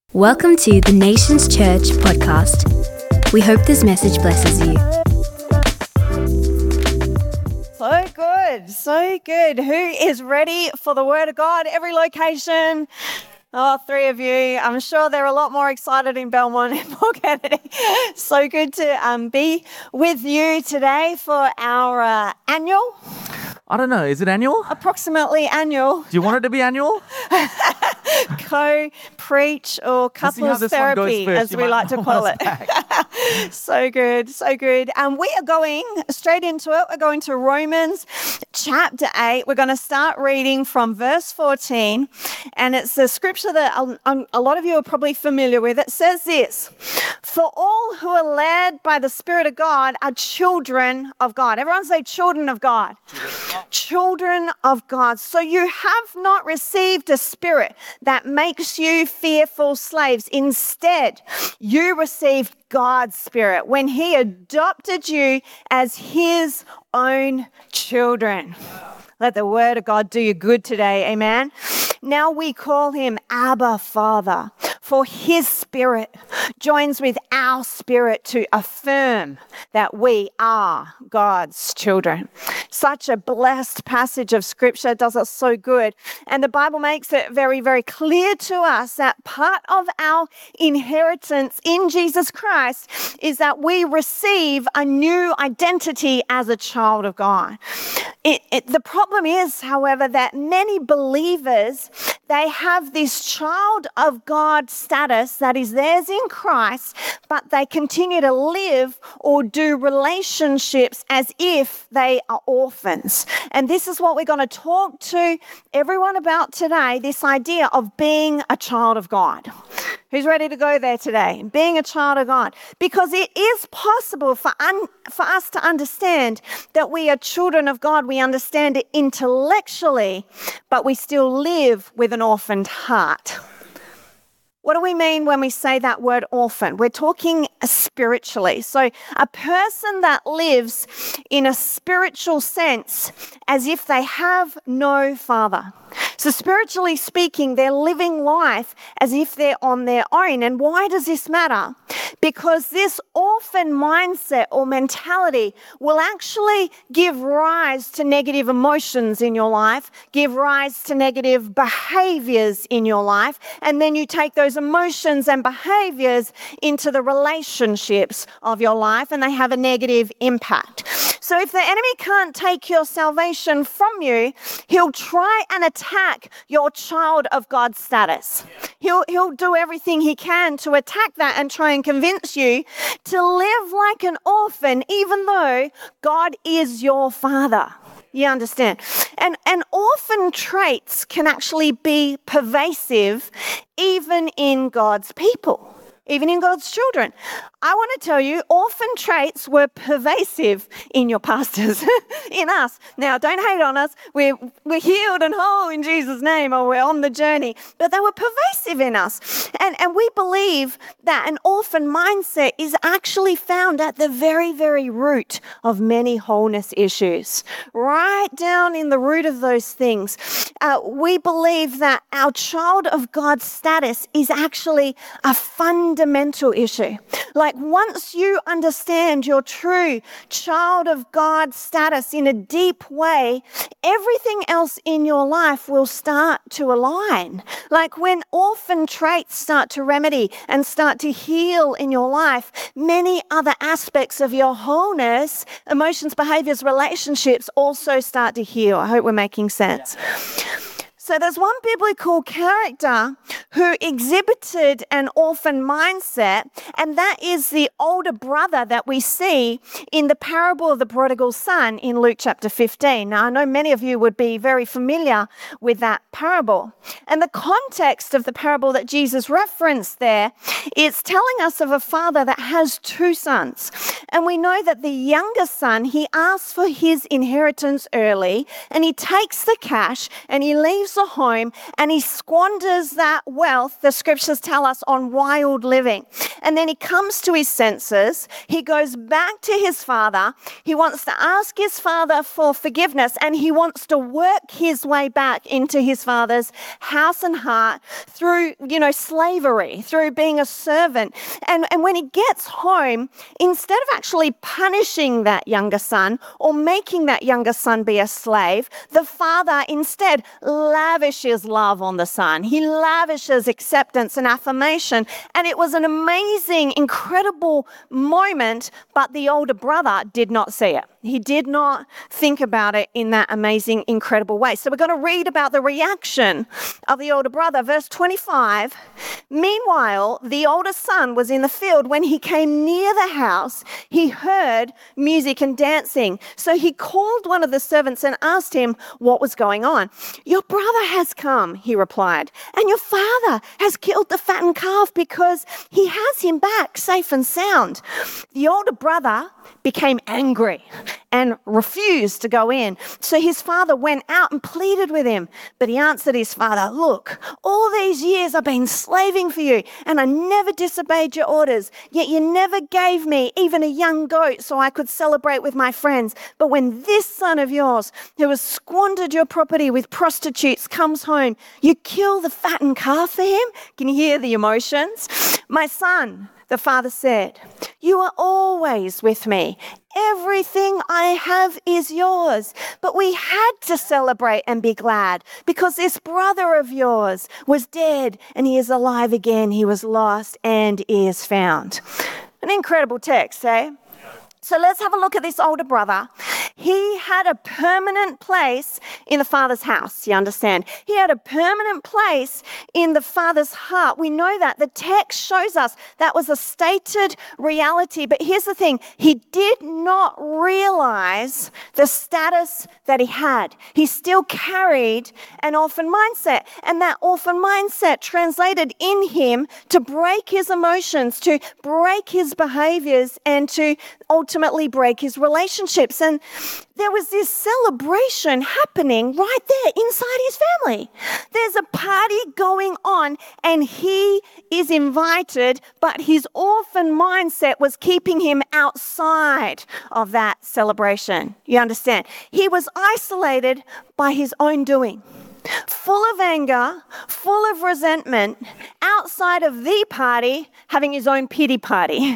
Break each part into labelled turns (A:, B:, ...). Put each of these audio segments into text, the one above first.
A: Welcome to the Nations Church podcast. We hope this message blesses you.
B: So good. Who is ready for the Word of God? Every location. Oh, three of you. I'm sure they're a lot more excited in Belmont and Port Kennedy. So good to be with you today for our annual.
C: I don't know. Is it annual?
B: Approximately annual.
C: Do you want it to be annual?
B: Co-preach or couples therapy, as we like to call it. So good. We are going straight into it. We're going to Romans chapter 8. We're going to start reading from verse 14. And it's a scripture that a lot of you are probably familiar with. It says this: "For all who are led by the Spirit of God are children of God." Everyone say children of God. Children of God. So you have not received a spirit that makes you fearful slaves. Instead, you received God's Spirit when He adopted you as His own children. Let the Word of God do you good today. Amen. Now we call Him Abba Father, for His Spirit joins with our spirit to affirm that we are God's children. Such a blessed passage of Scripture, does us so good. And the Bible makes it very, very clear to us that part of our inheritance in Jesus Christ is that we receive a new identity as a child of God. The problem is, however, that many believers, they have this child of God status that is theirs in Christ, but they continue to live or do relationships as if they are orphans. And this is what we're going to talk to everyone about today, this idea of being a child of God. Who's ready to go there today? Being a child of God. Because it is possible for us to understand that we are children of God. We understand it intellectually, but we still live with an orphaned heart. What do we mean when we say that word orphan? We're talking spiritually. So a person that lives in a spiritual sense as if they have no father. So spiritually speaking, they're living life as if they're on their own. And why does this matter? Because this orphan mindset or mentality will actually give rise to negative emotions in your life, give rise to negative behaviors in your life, and then you take those emotions and behaviors into the relationships of your life, and they have a negative impact. So if the enemy can't take your salvation from you, he'll try and attack your child of God status. He'll do everything he can to attack that and try and convince you to live like an orphan, even though God is your father. You understand? And orphan traits can actually be pervasive even in God's people, even in God's children. I want to tell you, orphan traits were pervasive in your pastors, in us. Now, don't hate on us. We're healed and whole in Jesus' name, or we're on the journey. But they were pervasive in us. And we believe that an orphan mindset is actually found at the very, very root of many wholeness issues. Right down in the root of those things. We believe that our child of God status is actually a fundamental issue. Like once you understand your true child of God status in a deep way, everything else in your life will start to align. Like when orphan traits start to remedy and start to heal in your life, many other aspects of your wholeness, emotions, behaviors, relationships also start to heal. I hope we're making sense. So there's one biblical character who exhibited an orphan mindset, and that is the older brother that we see in the parable of the prodigal son in Luke chapter 15. Now, I know many of you would be very familiar with that parable. And the context of the parable that Jesus referenced there is telling us of a father that has two sons. And we know that the younger son, he asks for his inheritance early, and he takes the cash and he leaves the home and he squanders that wealth, the scriptures tell us, on wild living. And then he comes to his senses. He goes back to his father. He wants to ask his father for forgiveness, and he wants to work his way back into his father's house and heart through, slavery, through being a servant. And when he gets home, instead of actually punishing that younger son or making that younger son be a slave, the father instead lavishes love on the son. He lavishes acceptance and affirmation. And it was an amazing, incredible moment, but the older brother did not see it. He did not think about it in that amazing, incredible way. So we're going to read about the reaction of the older brother. Verse 25, meanwhile, the older son was in the field. When he came near the house, he heard music and dancing. So he called one of the servants and asked him what was going on. Your brother has come, he replied, and your father has killed the fattened calf because he has him back safe and sound. The older brother became angry and refused to go in. So his father went out and pleaded with him. But he answered his father, look, all these years I've been slaving for you, and I never disobeyed your orders. Yet you never gave me even a young goat so I could celebrate with my friends. But when this son of yours, who has squandered your property with prostitutes, comes home, you kill the fattened calf for him? Can you hear the emotions? My son, the father said, you are always with me. Everything I have is yours. But we had to celebrate and be glad because this brother of yours was dead and he is alive again. He was lost and is found. An incredible text, eh? So let's have a look at this older brother. He had a permanent place in the father's house, you understand? He had a permanent place in the father's heart. We know that. The text shows us that was a stated reality. But here's the thing. He did not realize the status that he had. He still carried an orphan mindset. And that orphan mindset translated in him to break his emotions, to break his behaviors, and to ultimately break his relationships. And there was this celebration happening right there inside his family. There's a party going on and he is invited, but his orphan mindset was keeping him outside of that celebration. You understand? He was isolated by his own doing, full of anger, full of resentment, outside of the party, having his own pity party.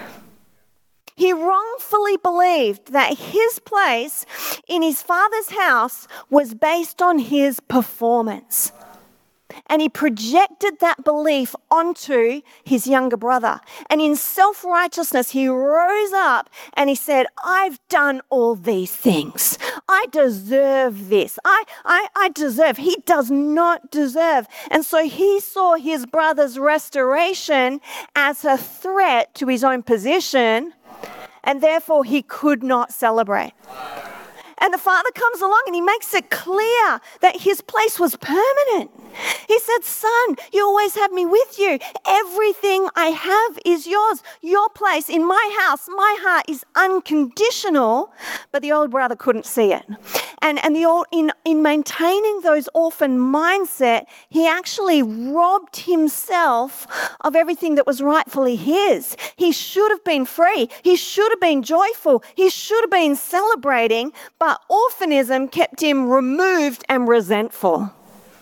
B: He wrongfully believed that his place in his father's house was based on his performance. And he projected that belief onto his younger brother. And in self-righteousness, he rose up and he said, I've done all these things. I deserve this. I deserve. He does not deserve. And so he saw his brother's restoration as a threat to his own position, and therefore he could not celebrate. And the father comes along and he makes it clear that his place was permanent. He said, son, you always have me with you. Everything I have is yours. Your place in my house, my heart is unconditional. But the old brother couldn't see it. And in maintaining those orphan mindset, he actually robbed himself of everything that was rightfully his. He should have been free. He should have been joyful. He should have been celebrating, but orphanism kept him removed and resentful.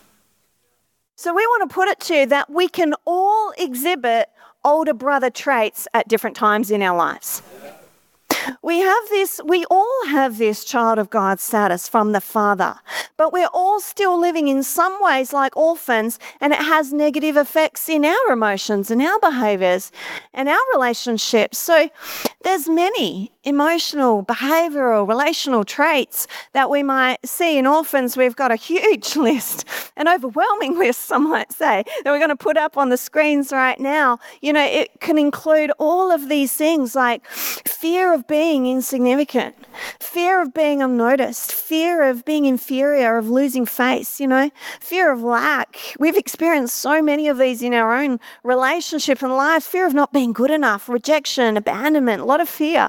B: So we want to put it to you that we can all exhibit older brother traits at different times in our lives. We all have this child of God status from the Father, but we're all still living in some ways like orphans, and it has negative effects in our emotions and our behaviors and our relationships. So there's many emotional, behavioral, relational traits that we might see in orphans. We've got a huge list, an overwhelming list, some might say, that we're going to put up on the screens right now. You know, it can include all of these things like fear of being insignificant, fear of being unnoticed, fear of being inferior, of losing face, fear of lack. We've experienced so many of these in our own relationship and life. Fear of not being good enough, rejection, abandonment, a lot of fear.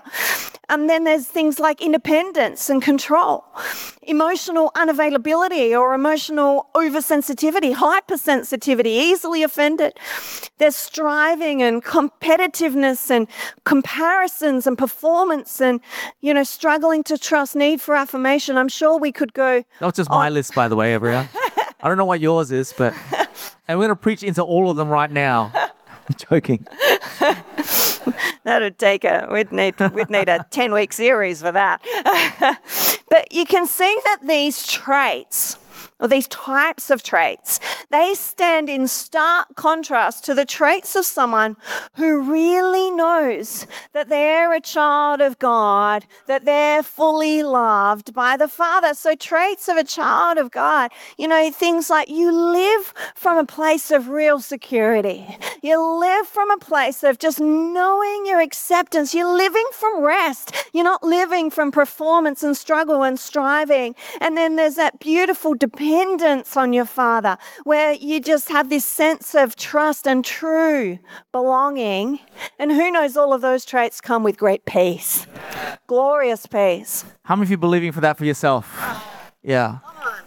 B: And then there's things like independence and control, emotional unavailability or emotional oversensitivity, hypersensitivity, easily offended. There's striving and competitiveness and comparisons and performance and, struggling to trust, need for affirmation. I'm sure we could go.
C: That's just my list, by the way, everyone. I don't know what yours is, but and we're going to preach into all of them right now. I'm joking.
B: That'd take we'd need a 10-week series for that. But you can see that these traits, or these types of traits, they stand in stark contrast to the traits of someone who really knows that they're a child of God, that they're fully loved by the Father. So traits of a child of God, things like you live from a place of real security. You live from a place of just knowing your acceptance. You're living from rest. You're not living from performance and struggle and striving. And then there's that beautiful dependence on your Father, where you just have this sense of trust and true belonging. And who knows, all of those traits come with great peace, glorious peace.
C: How many of you believing for that for yourself? Yeah.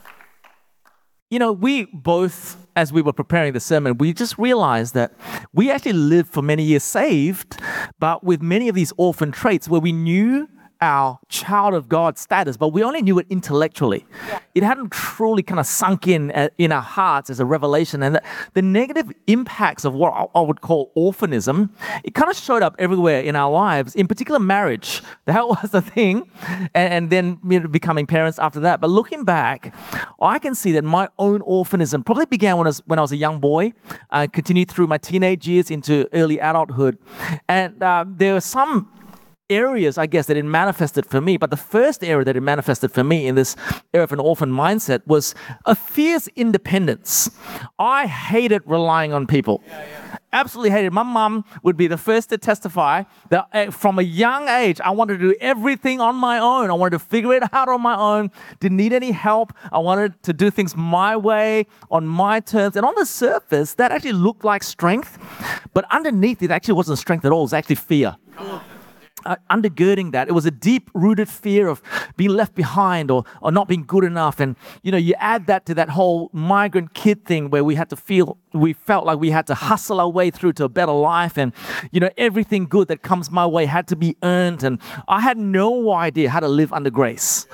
C: We both, as we were preparing the sermon, we just realized that we actually lived for many years saved, but with many of these orphan traits where we knew our child of God status, but we only knew it intellectually. Yeah. It hadn't truly kind of sunk in our hearts as a revelation. And the negative impacts of what I would call orphanism, it kind of showed up everywhere in our lives, in particular marriage. That was the thing. And then becoming parents after that. But looking back, I can see that my own orphanism probably began when I was a young boy, continued through my teenage years into early adulthood. And there were some areas, I guess, that it manifested for me. But the first area that it manifested for me in this area of an orphan mindset was a fierce independence. I hated relying on people. Absolutely hated. My mom would be the first to testify that from a young age, I wanted to do everything on my own. I wanted to figure it out on my own. Didn't need any help. I wanted to do things my way, on my terms. And on the surface, that actually looked like strength. But underneath, it actually wasn't strength at all. It was actually fear. Undergirding that, it was a deep-rooted fear of being left behind or not being good enough. And, you add that to that whole migrant kid thing where we felt like we had to hustle our way through to a better life. And, everything good that comes my way had to be earned. And I had no idea how to live under grace.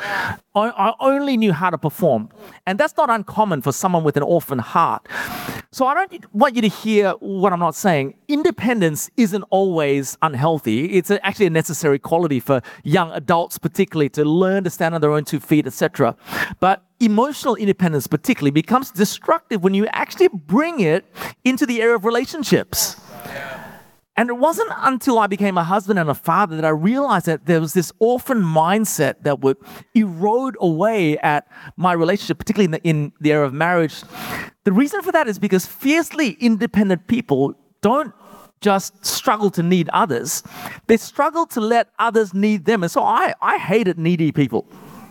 C: I only knew how to perform. And that's not uncommon for someone with an orphan heart. So I don't want you to hear what I'm not saying. Independence isn't always unhealthy. It's actually a necessary quality for young adults, particularly, to learn to stand on their own 2 feet, etc. But emotional independence particularly becomes destructive when you actually bring it into the area of relationships. And it wasn't until I became a husband and a father that I realized that there was this orphan mindset that would erode away at my relationship, particularly in the area of marriage. The reason for that is because fiercely independent people don't just struggle to need others. They struggle to let others need them. And so I hated needy people.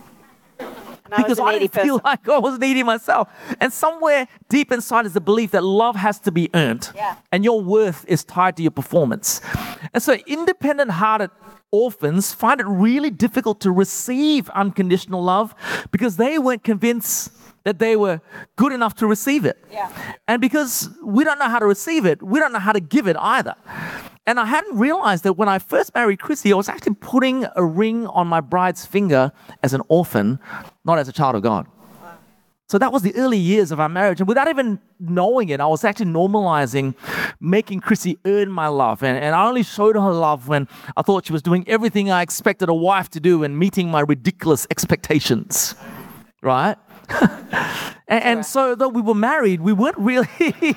C: Because I didn't feel like I was needy myself. And somewhere deep inside is the belief that love has to be earned. Yeah. And your worth is tied to your performance. And so independent-hearted orphans find it really difficult to receive unconditional love because they weren't convinced that they were good enough to receive it. Yeah. And because we don't know how to receive it, we don't know how to give it either. And I hadn't realized that when I first married Chrissy, I was actually putting a ring on my bride's finger as an orphan, not as a child of God. Wow. So that was the early years of our marriage. And without even knowing it, I was actually normalizing making Chrissy earn my love. And I only showed her love when I thought she was doing everything I expected a wife to do and meeting my ridiculous expectations. Right? And so though we were married, we weren't really...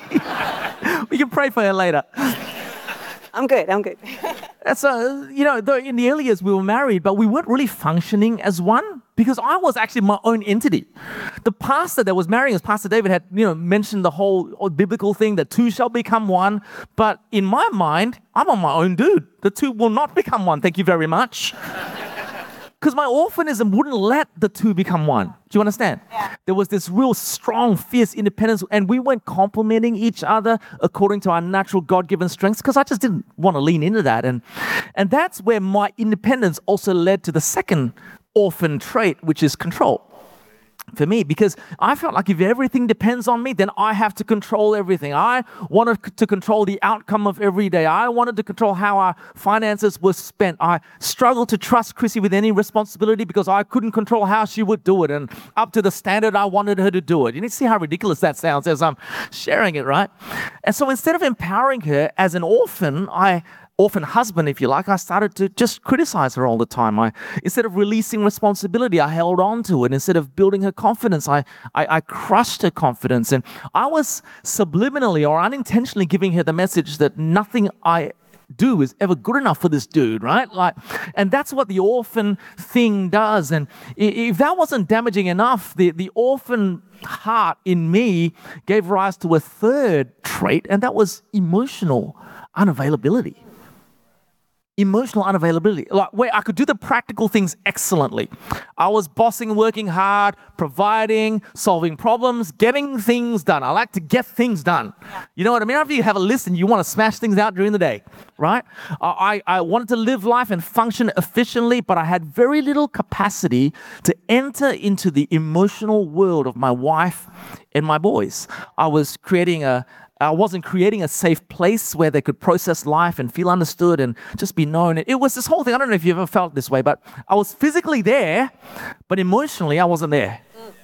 C: We can pray for her later.
B: I'm good.
C: And so, though in the early years we were married, but we weren't really functioning as one because I was actually my own entity. The pastor that was marrying us, Pastor David, had, mentioned the whole biblical thing that 2 shall become 1. But in my mind, I'm on my own dude. The 2 will not become 1. Thank you very much. Because my orphanism wouldn't let the two become one. Do you understand?
B: Yeah.
C: There was this real strong, fierce independence, and we weren't complementing each other according to our natural God-given strengths, because I just didn't want to lean into that. And that's where my independence also led to the second orphan trait, which is control. For me, because I felt like if everything depends on me, then I have to control everything. I wanted to control the outcome of every day. I wanted to control how our finances were spent. I struggled to trust Chrissy with any responsibility because I couldn't control how she would do it and up to the standard I wanted her to do it. You need to see how ridiculous that sounds as I'm sharing it, right? And so instead of empowering her as an orphan husband, if you like, I started to just criticize her all the time. Instead of releasing responsibility, I held on to it. Instead of building her confidence, I crushed her confidence. And I was subliminally or unintentionally giving her the message that nothing I do is ever good enough for this dude, right? And that's what the orphan thing does. And if that wasn't damaging enough, the orphan heart in me gave rise to a third trait, and that was emotional unavailability. Emotional unavailability, like where I could do the practical things excellently. I was bossing, working hard, providing, solving problems, getting things done. I like to get things done. Yeah. You know what I mean? After you have a list and you want to smash things out during the day, right? I wanted to live life and function efficiently, but I had very little capacity to enter into the emotional world of my wife and my boys. I wasn't creating a safe place where they could process life and feel understood and just be known. It was this whole thing. I don't know if you've ever felt this way, but I was physically there, but emotionally I wasn't there.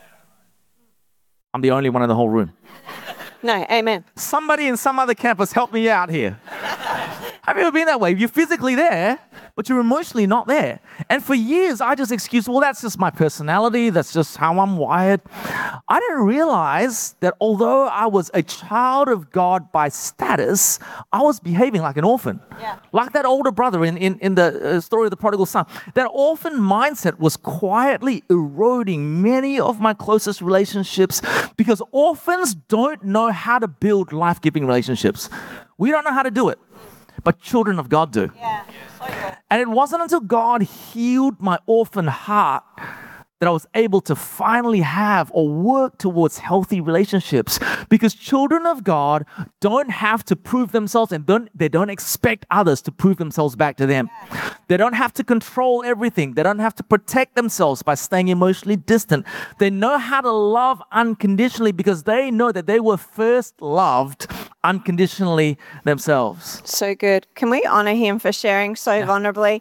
C: I'm the only one in the whole room.
B: No, amen.
C: Somebody in some other campus help me out here. Have you ever been that way? You're physically there, but you're emotionally not there. And for years, I just excused, well, that's just my personality. That's just how I'm wired. I didn't realize that although I was a child of God by status, I was behaving like an orphan. Yeah. Like that older brother in the story of the prodigal son. That orphan mindset was quietly eroding many of my closest relationships because orphans don't know how to build life-giving relationships. We don't know how to do it. But children of God do. Yeah. And it wasn't until God healed my orphan heart that I was able to finally have or work towards healthy relationships, because children of God don't have to prove themselves and they don't expect others to prove themselves back to them. They don't have to control everything. They don't have to protect themselves by staying emotionally distant. They know how to love unconditionally because they know that they were first loved unconditionally themselves.
B: So good. Can we honor him for sharing so vulnerably?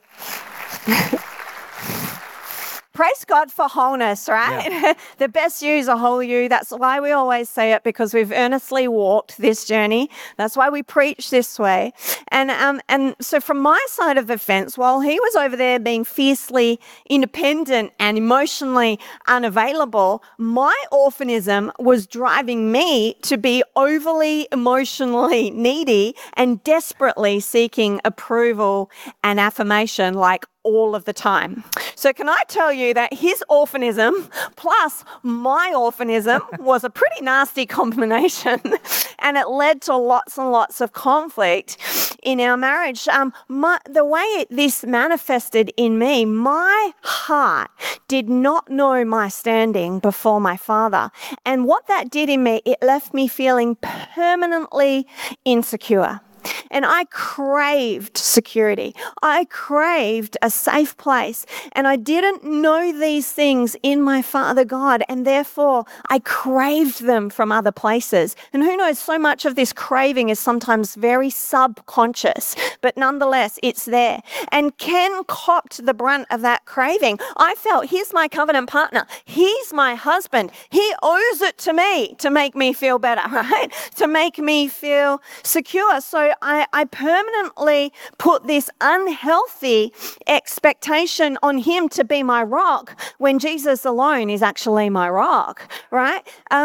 B: Praise God for wholeness, right? Yeah. The best you is a whole you. That's why we always say it, because we've earnestly walked this journey. That's why we preach this way. And so from my side of the fence, while he was over there being fiercely independent and emotionally unavailable, my orphanism was driving me to be overly emotionally needy and desperately seeking approval and affirmation, like all of the time. So can I tell you that his orphanism plus my orphanism was a pretty nasty combination, and it led to lots and lots of conflict in our marriage. The way this manifested in me, my heart did not know my standing before my Father. And what that did in me, it left me feeling permanently insecure. And I craved security. I craved a safe place. And I didn't know these things in my Father God. And therefore, I craved them from other places. And who knows, so much of this craving is sometimes very subconscious. But nonetheless, it's there. And Ken copped the brunt of that craving. I felt, he's my covenant partner. He's my husband. He owes it to me to make me feel better, right? To make me feel secure. So I permanently put this unhealthy expectation on him to be my rock when Jesus alone is actually my rock, right?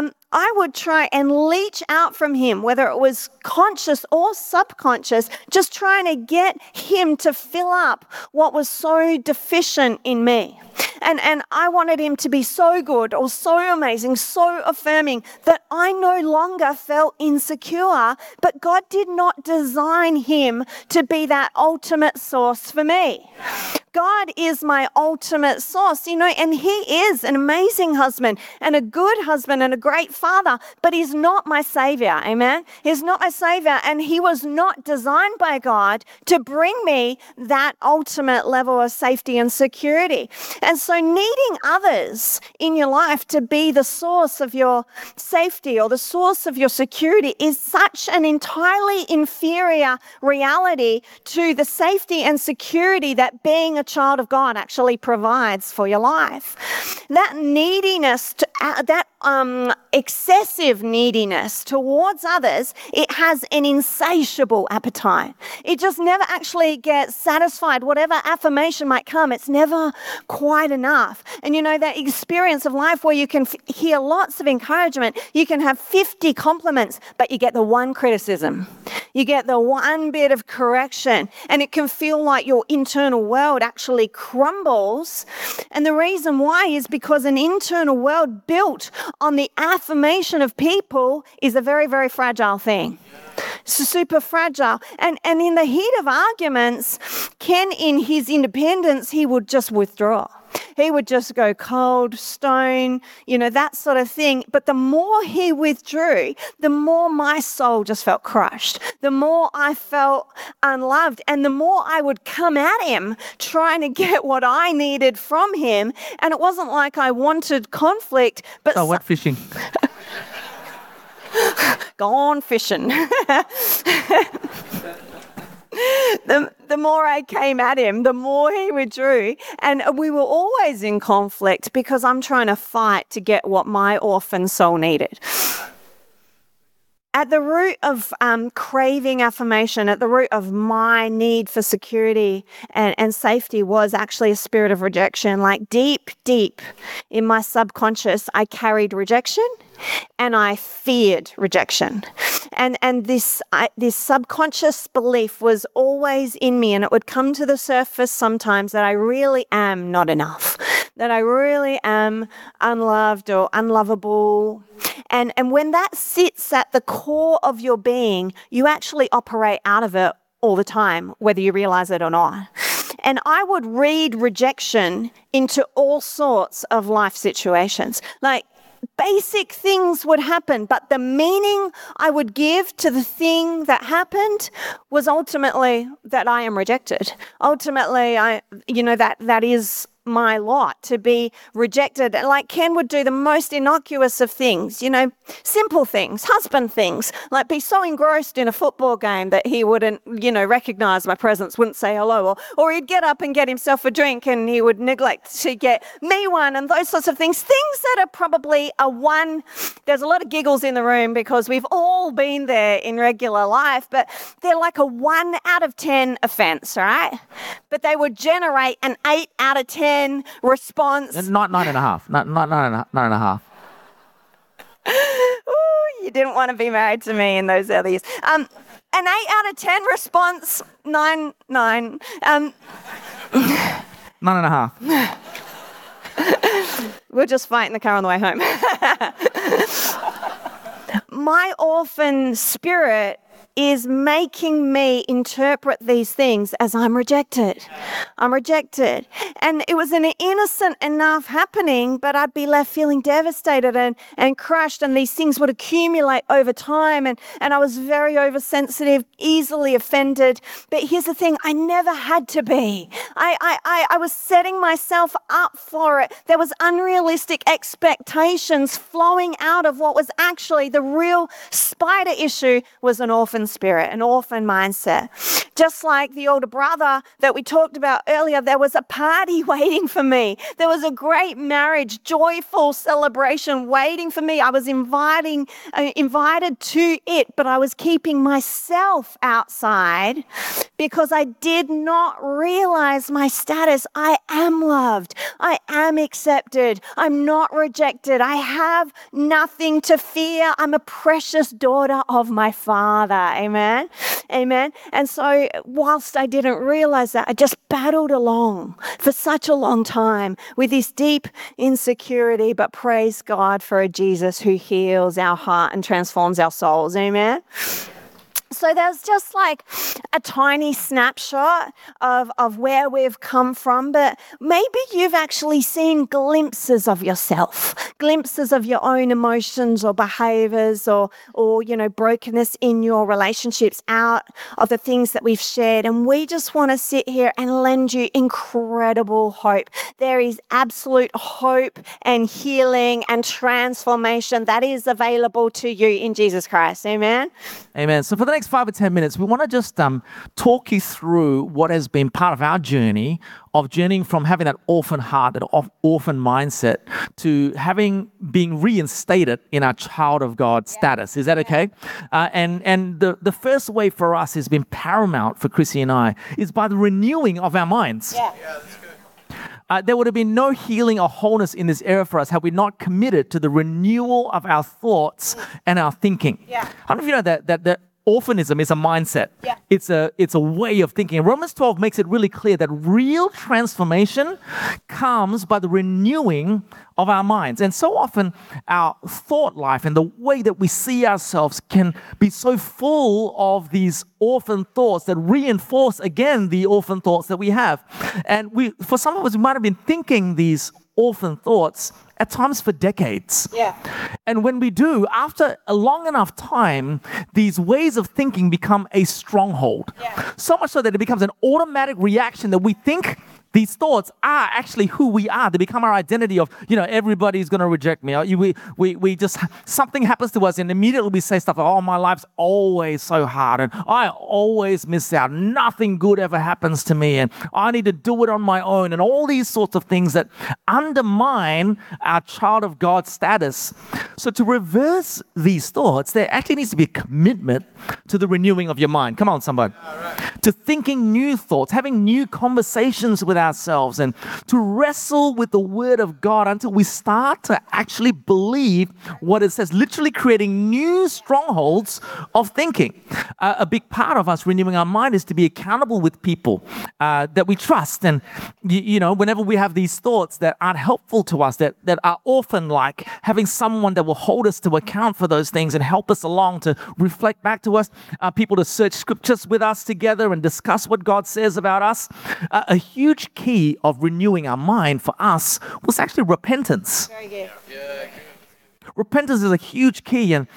B: I would try and leech out from him, whether it was conscious or subconscious, just trying to get him to fill up what was so deficient in me. And I wanted him to be so good or so amazing, so affirming that I no longer felt insecure, but God did not design him to be that ultimate source for me. God is my ultimate source, and he is an amazing husband and a good husband and a great father, but he's not my savior. Amen. He's not my savior, and he was not designed by God to bring me that ultimate level of safety and security. And so needing others in your life to be the source of your safety or the source of your security is such an entirely inferior reality to the safety and security that being a child of God actually provides for your life. That neediness, excessive neediness towards others, it has an insatiable appetite. It just never actually gets satisfied. Whatever affirmation might come, it's never quite enough. And that experience of life where you can hear lots of encouragement, you can have 50 compliments, but you get the one criticism. You get the one bit of correction, and it can feel like your internal world actually crumbles. And the reason why is because an internal world built on the affirmation of people is a very, very fragile thing. So super fragile. And in the heat of arguments, Ken, in his independence, he would just withdraw. He would just go cold, stone, that sort of thing. But the more he withdrew, the more my soul just felt crushed. The more I felt unloved, and the more I would come at him trying to get what I needed from him. And it wasn't like I wanted conflict, but...
C: So went fishing.
B: Gone fishing. The more I came at him, the more he withdrew. And we were always in conflict because I'm trying to fight to get what my orphan soul needed. At the root of craving affirmation, at the root of my need for security and safety was actually a spirit of rejection. Like deep in my subconscious, I carried rejection and I feared rejection. And this subconscious belief was always in me, and it would come to the surface sometimes that I really am not enough, that I really am unloved or unlovable. And when that sits at the core of your being, you actually operate out of it all the time, whether you realize it or not. And I would read rejection into all sorts of life situations. Like, basic things would happen, but the meaning I would give to the thing that happened was ultimately that I am rejected. Ultimately, that is my lot, to be rejected. Like Ken would do the most innocuous of things, simple things, husband things, like be so engrossed in a football game that he wouldn't, recognize my presence, wouldn't say hello, or he'd get up and get himself a drink and he would neglect to get me one, and those sorts of things that are probably a one. There's a lot of giggles in the room because we've all been there in regular life, but they're like a 1 out of 10 offense, right? But they would generate an 8 out of 10 response.
C: Not 9.5. Not 9.5.
B: Ooh, you didn't want to be married to me in those early years. An 8 out of 10 response, 9.
C: 9.5.
B: We'll just fight in the car on the way home. My orphan spirit is making me interpret these things as I'm rejected. I'm rejected. And it was an innocent enough happening, but I'd be left feeling devastated and crushed, and these things would accumulate over time. And I was very oversensitive, easily offended. But here's the thing, I never had to be. I was setting myself up for it. There was unrealistic expectations flowing out of what was actually the real spider issue was an orphan spirit, an orphan mindset. Just like the older brother that we talked about earlier, there was a party waiting for me. There was a great marriage, joyful celebration waiting for me. I was invited to it, but I was keeping myself outside because I did not realize my status. I am loved. I am accepted. I'm not rejected. I have nothing to fear. I'm a precious daughter of my Father. Amen. Amen. And so whilst I didn't realize that, I just battled along for such a long time with this deep insecurity, but praise God for a Jesus who heals our heart and transforms our souls. Amen. So there's just like a tiny snapshot of where we've come from, but maybe you've actually seen glimpses of yourself, glimpses of your own emotions or behaviors or brokenness in your relationships out of the things that we've shared. And we just want to sit here and lend you incredible hope. There is absolute hope and healing and transformation that is available to you in Jesus Christ. Amen?
C: Amen. So for the next 5 or 10 minutes, we want to just talk you through what has been part of our journey of journeying from having that orphan heart, that orphan mindset, to being reinstated in our child of God status. Is that okay? And the first way for us has been paramount for Chrissy and I is by the renewing of our minds.
B: Yeah.
D: That's good.
C: There would have been no healing or wholeness in this area for us had we not committed to the renewal of our thoughts and our thinking.
B: Yeah.
C: How many of you know that orphanism is a mindset?
B: Yeah.
C: It's a way of thinking. Romans 12 makes it really clear that real transformation comes by the renewing of our minds. And so often our thought life and the way that we see ourselves can be so full of these orphan thoughts that reinforce again the orphan thoughts that we have. And for some of us, we might have been thinking these orphan thoughts at times for decades.
B: Yeah.
C: And when we do, after a long enough time, these ways of thinking become a stronghold.
B: Yeah.
C: So much so that it becomes an automatic reaction that we think these thoughts are actually who we are. They become our identity of, everybody's going to reject me. We just, something happens to us and immediately we say stuff like, oh, my life's always so hard and I always miss out. Nothing good ever happens to me and I need to do it on my own and all these sorts of things that undermine our child of God status. So to reverse these thoughts, there actually needs to be a commitment to the renewing of your mind. Come on, somebody. To thinking new thoughts, having new conversations with ourselves, and to wrestle with the Word of God until we start to actually believe what it says, literally creating new strongholds of thinking. A big part of us renewing our mind is to be accountable with people that we trust. And, whenever we have these thoughts that aren't helpful to us, that are orphan-like, having someone that will hold us to account for those things and help us along to reflect back to us, people to search scriptures with us together and discuss what God says about us. A huge key of renewing our mind for us was actually repentance.
B: Very good.
D: Yeah.
C: Repentance is a huge key, and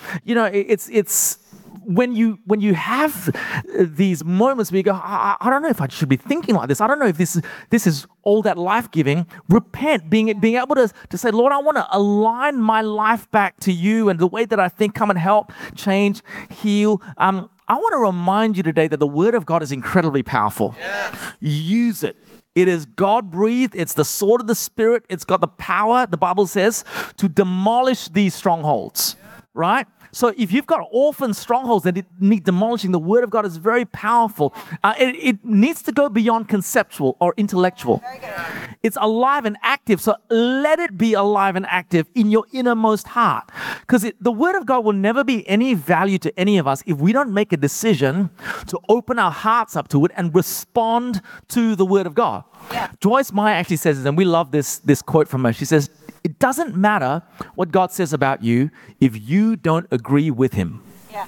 C: it's when you have these moments where you go, I don't know if I should be thinking like this. I don't know if this is all that life-giving. Repent, being able to say, Lord, I want to align my life back to you and the way that I think. Come and help, change, heal. I want to remind you today that the Word of God is incredibly powerful.
D: Yes.
C: Use it. It is God-breathed. It's the sword of the Spirit. It's got the power, the Bible says, to demolish these strongholds, right? So if you've got orphan strongholds that need demolishing, the Word of God is very powerful. It needs to go beyond conceptual or intellectual. It's alive and active, so let it be alive and active in your innermost heart. Because the Word of God will never be any value to any of us if we don't make a decision to open our hearts up to it and respond to the Word of God.
B: Yeah.
C: Joyce Meyer actually says this, and we love this quote from her. She says, it doesn't matter what God says about you if you don't agree with Him.
B: Yeah.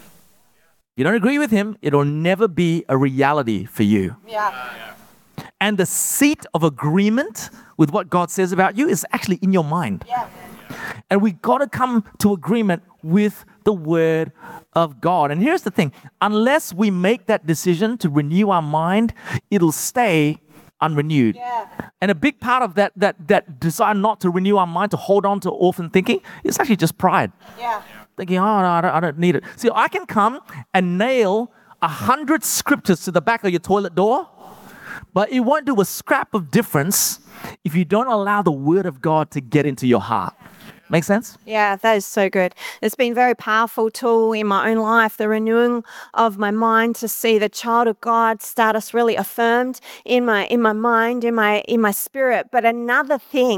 C: You don't agree with Him, it'll never be a reality for you.
B: Yeah.
C: And the seat of agreement with what God says about you is actually in your mind.
B: Yeah.
C: And we got to come to agreement with the Word of God. And here's the thing, unless we make that decision to renew our mind, it'll stay unrenewed.
B: Yeah.
C: And a big part of that desire not to renew our mind, to hold on to orphan thinking, is actually just pride.
B: Yeah.
C: Thinking, oh, no, I don't need it. See, I can come and nail 100 scriptures to the back of your toilet door, but it won't do a scrap of difference if you don't allow the Word of God to get into your heart. Make sense?
B: Yeah, that is so good. It's been a very powerful tool in my own life, the renewing of my mind, to see the child of God status really affirmed in my mind, in my spirit. But another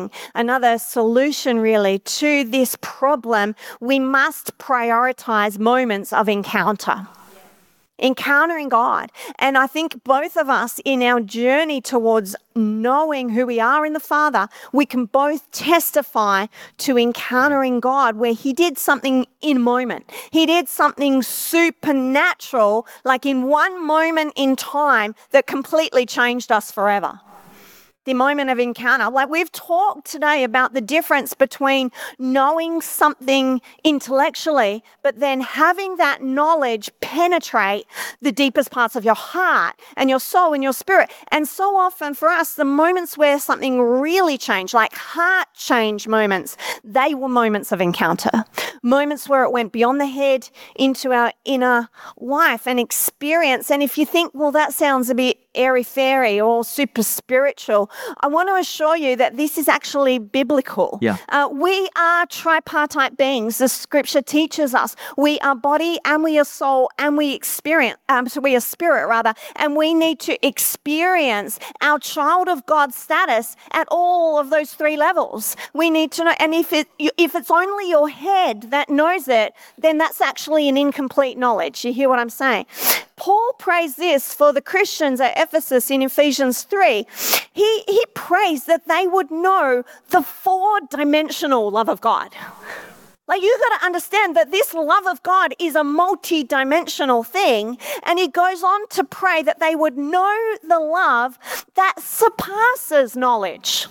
B: solution really to this problem, we must prioritize moments of encounter. encountering God. And I think both of us in our journey towards knowing who we are in the Father, we can both testify to encountering God where he did something in a moment. He did something supernatural, like in one moment in time that completely changed us forever. The moment of encounter. Like we've talked today about the difference between knowing something intellectually, but then having that knowledge penetrate the deepest parts of your heart and your soul and your spirit. And so often for us, the moments where something really changed, like heart change moments, they were moments of encounter. Moments where it went beyond the head into our inner life and experience. And if you think, well, that sounds a bit airy-fairy or super spiritual, I want to assure you that this is actually biblical.
C: Yeah.
B: We are tripartite beings. The scripture teaches us we are body and we are soul and we experience, so we are spirit rather, and we need to experience our child of God status at all of those three levels. We need to know, and if it's only your head that knows it, then that's actually an incomplete knowledge. You hear what I'm saying? Paul prays this for the Christians at Ephesus in Ephesians 3. He prays that they would know the four-dimensional love of God. Like, you got to understand that this love of God is a multi-dimensional thing. And he goes on to pray that they would know the love that surpasses knowledge.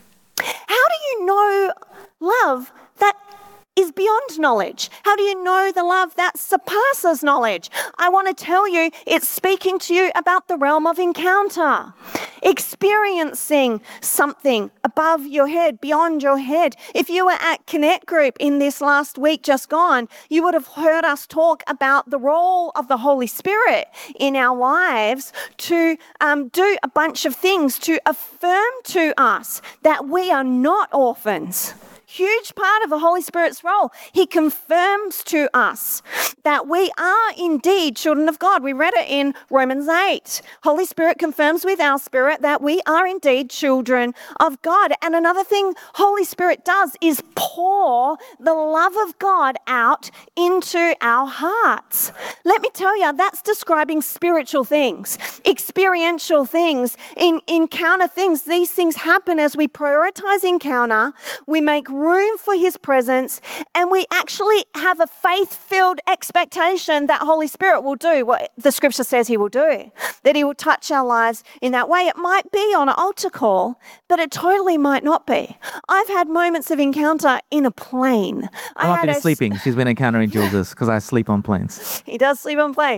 B: How do you know love that is beyond knowledge? How do you know the love that surpasses knowledge? I want to tell you, it's speaking to you about the realm of encounter. Experiencing something above your head, beyond your head. If you were at Connect Group in this last week just gone, you would have heard us talk about the role of the Holy Spirit in our lives to do a bunch of things to affirm to us that we are not orphans. Huge part of the Holy Spirit's role. He confirms to us that we are indeed children of God. We read it in Romans 8. Holy Spirit confirms with our spirit that we are indeed children of God. And another thing Holy Spirit does is pour the love of God out into our hearts. Let me tell you, that's describing spiritual things, experiential things, encounter things. These things happen as we prioritize encounter. We make room for his presence, and we actually have a faith-filled expectation that Holy Spirit will do what the scripture says he will do, that he will touch our lives in that way. It might be on an altar call, but it totally might not be. I've had moments of encounter in a plane.
C: I've been sleeping. She's been encountering Jesus because I sleep on planes.
B: He does sleep on planes.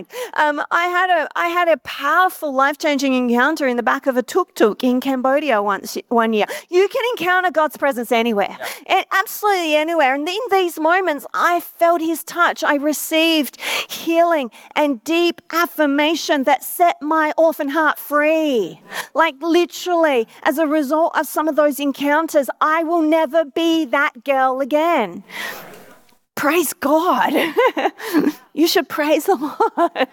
B: I had a powerful, life-changing encounter in the back of a tuk-tuk in Cambodia one year. You can encounter God's presence anywhere. Yeah. Absolutely anywhere. And in these moments, I felt his touch. I received healing and deep affirmation that set my orphan heart free. Like literally, as a result of some of those encounters, I will never be that girl again. Praise God. You should praise the Lord.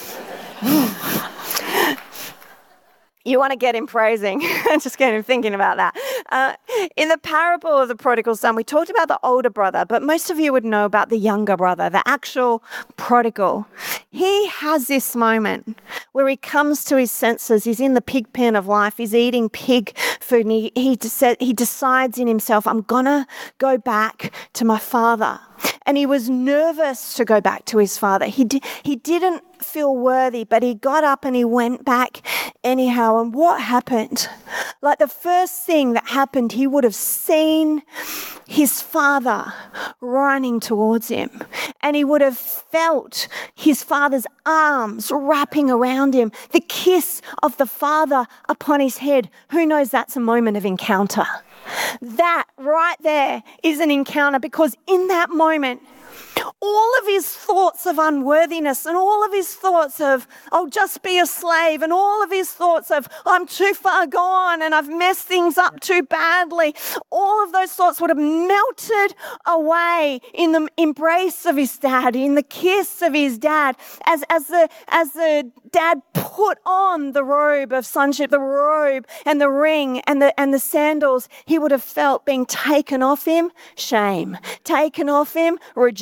B: You want to get him praising. Just get him thinking about that. In the parable of the prodigal son, we talked about the older brother, but most of you would know about the younger brother, the actual prodigal. He has this moment where he comes to his senses. He's in the pig pen of life. He's eating pig food, and he decides in himself, I'm going to go back to my father. And he was nervous to go back to his father. He didn't feel worthy, but he got up and he went back anyhow. And what happened? Like the first thing that happened, he would have seen his father running towards him. And he would have felt his father's arms wrapping around him, the kiss of the father upon his head. Who knows, that's a moment of encounter. That right there is an encounter, because in that moment, all of his thoughts of unworthiness and all of his thoughts of, I'll just be a slave, and all of his thoughts of, I'm too far gone and I've messed things up too badly, all of those thoughts would have melted away in the embrace of his dad, in the kiss of his dad, as the dad put on the robe of sonship, the robe and the ring and the sandals. He would have felt being taken off him, shame, taken off him, rejection,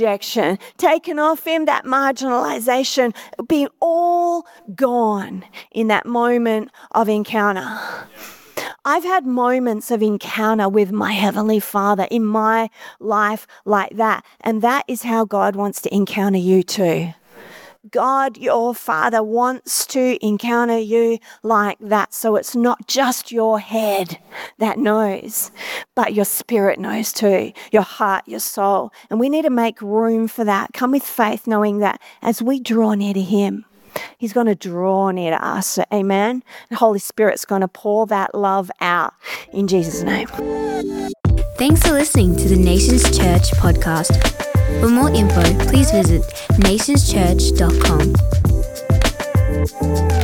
B: rejection, taken off him, that marginalization, being all gone in that moment of encounter. I've had moments of encounter with my Heavenly Father in my life like that. And that is how God wants to encounter you too. God, your Father, wants to encounter you like that. So it's not just your head that knows, but your spirit knows too, your heart, your soul. And we need to make room for that. Come with faith, knowing that as we draw near to Him, He's going to draw near to us. Amen. The Holy Spirit's going to pour that love out in Jesus' name.
A: Thanks for listening to the Nations Church podcast. For more info, please visit nationschurch.com.